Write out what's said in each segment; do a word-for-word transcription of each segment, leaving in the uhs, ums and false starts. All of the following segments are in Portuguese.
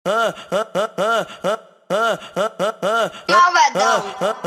Malvadão.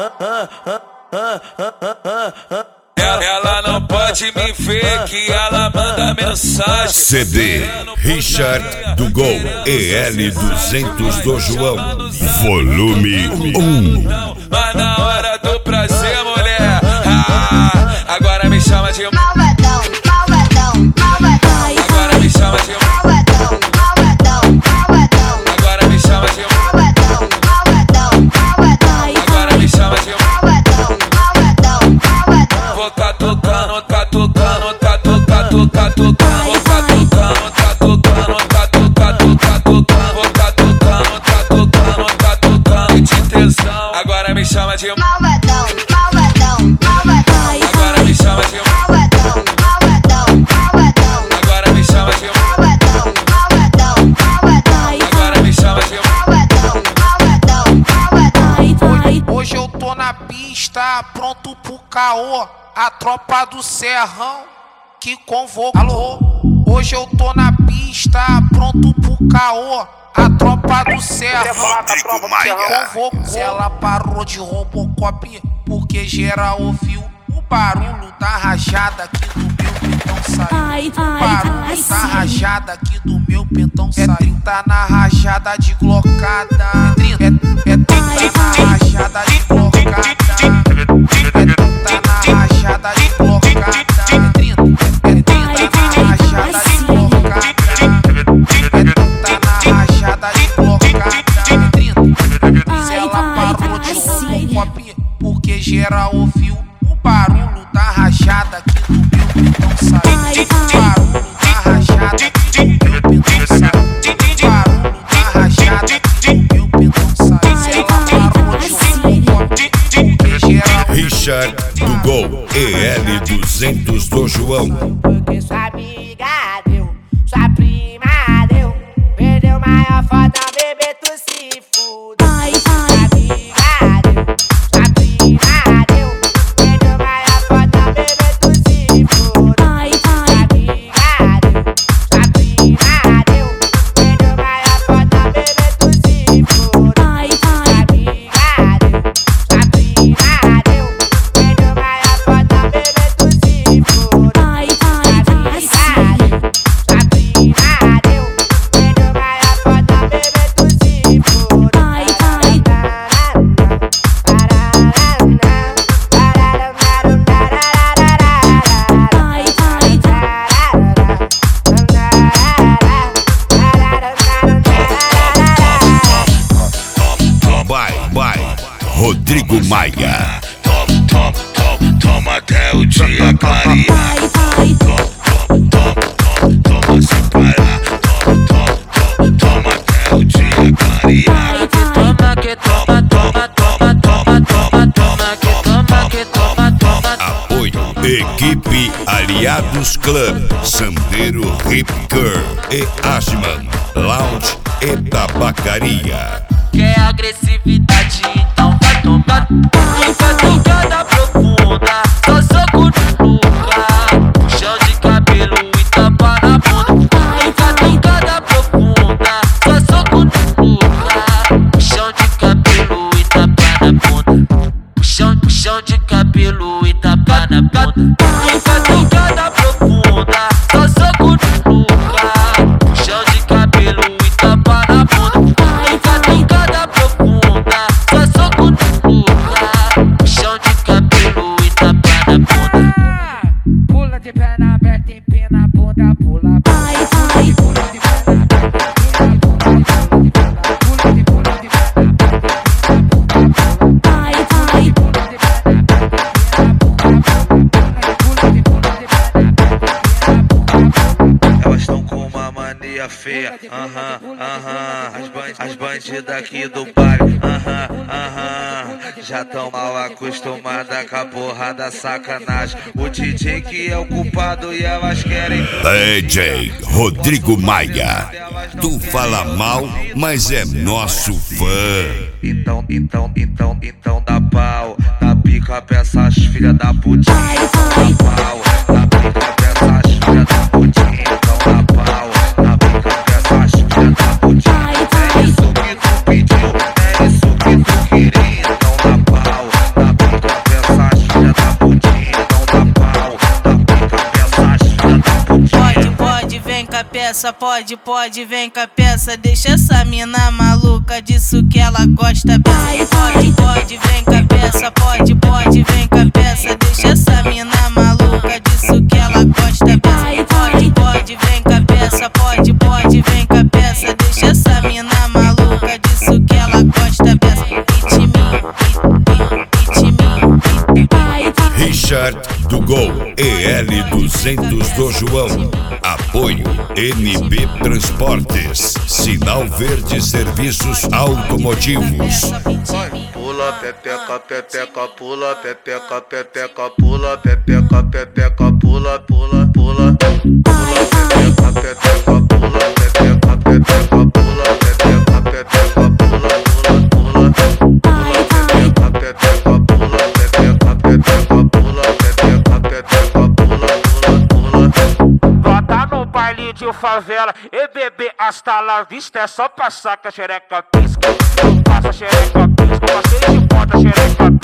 Ela, ela não pode me ver que ela manda mensagem. C D Richard do Gol E L duzentos do João, volume um. Mas na hora do prazer, mulher, ah, agora me chama de Malvadão, malvadão, malvadão. Agora me chama de Malvadão, malvadão, malvadão. Agora me chama de Malvadão, malvadão, malvadão. Agora me chama de Malvadão, malvadão, malvadão. Vou tá tocando, tá tocando, tá tocando, tá tocando. Vou tá tocando, tá tocando, tá tocando, tá tocando. Vou tá tocando, tá tocando, tá tocando de tesão. Agora me chama de Malvadão, malvadão, malvadão. Agora me chama de Malvadão, malvadão, malvadão. Agora me chama de Malvadão, malvadão, malvadão. Agora me chama de Malvadão, malvadão, malvadão. Hoje eu tô na pista, pronto pro caô. A tropa do Serrão que convocou. Alô? Hoje eu tô na pista, pronto pro caô. A tropa do Serrão Rodrigo Maia. convocou. Ela parou de Robocop porque geral ouviu o barulho da rajada aqui do meu pentão saiu. O barulho da rajada aqui do meu pentão saiu. É trinta na rajada de glocada. É trinta, é, é trinta na rajada de glocada. É trinta na rajada de glocada. É trinta, é trinta na rajada de glocada. É trinta na rajada de glocada. É trinta. Mas ela parou de Robocop porque geral ouviu o barulho da rajada aqui do meu pentão saiu. O barulho da rajada aqui do meu pentão saiu. O barulho da rajada aqui do meu pentão saiu. Ela parou de Robocop porque geral Richard do Gol E L duzentos do João, Porque sua amiga deu, sua prima deu. Perdeu maior foda, bebê, tu se fude. Sua amiga deu, sua prima deu. Perdeu maior foda, bebê, tu se fude. Sua amiga deu, sua prima deu. Perdeu maior foda, bebê, tu se fude. Sua amiga deu, sua prima deu. Perdeu maior foda, bebê, tu se fude. vai, vai, Rodrigo Maia. Toma, toma, toma, toma até o dia clarear. Toma, toma, toma, toma sem parar. Toma, toma, toma, toma até o dia clarear. Toma que toma, toma, toma, toma, toma, toma que toma, que toma, toma. Apoio Equipe Aliados Club, Sandero Hip Curl e Ashman Lounge e Tabacaria. Quer agressividade, então vai tomar. Nunca tocada profunda, só soco no nuca. Puxão de cabelo e tapa na bunda. Nunca tocada profunda, só soco no nuca. Puxão de cabelo e tapa na bunda. Puxão, puxão de cabelo e tapa na bunda. Nunca tocada profunda, só soco no nuca. Puxão de cabelo e tapa na bunda. Nunca tocada profunda, só soco no nuca. Puxão de cabelo e tapa na bunda. Pula de perna aberta, empina a bunda, pula. Ai, ai, pula de perna aberta, pula de pula de perna aberta, ai, ai, pula de perna aberta, Elas estão com uma mania feia, aham, aham. As, ban as bandidas aqui do baile, aham, aham. Já tão mal acostumada com a porra da sacanagem. O D J que é o culpado e elas querem. D J Rodrigo Maia. Tu fala mal, mas é nosso fã. Então, então, então, então dá pau. Dá pica pra essas filha da putinha. Então dá pau. Dá pica pra essas filha da putinha. Então dá pau. Dá pica pra essas filha da putinha. peça, pode, pode, vem com a peça. Deixa essa mina maluca, disso que ela gosta. Peça, pode, pode, vem com a peça, pode, pode, vem com a peça. Deixa essa mina maluca, disso que ela gosta. Peça, pode, pode, vem com a peça, pode, pode, vem com a peça. Deixa essa mina maluca, disso que ela gosta. Peça, Richard do Gol E L duzentos do João. Apoio N B Transportes. Sinal Verde Serviços Automotivos. Pula, pepeca, pepeca, pula, pepeca, pepeca, pula, pepeca, pepeca, pula, pula, pula. Pula, pepeca, pepeca, pula, pepeca, pepeca, pula, pepeca, pepeca, pula, pula, pula. Pula, pepeca, pepeca, pula, pepeca, pepeca, pula, pepeca, pepeca, pula, pula, pula. Bota no baile de favela e bebê hasta la vista. É só passar que a xereca pisca. Eu passo a xereca pisca, passei de ponta, xereca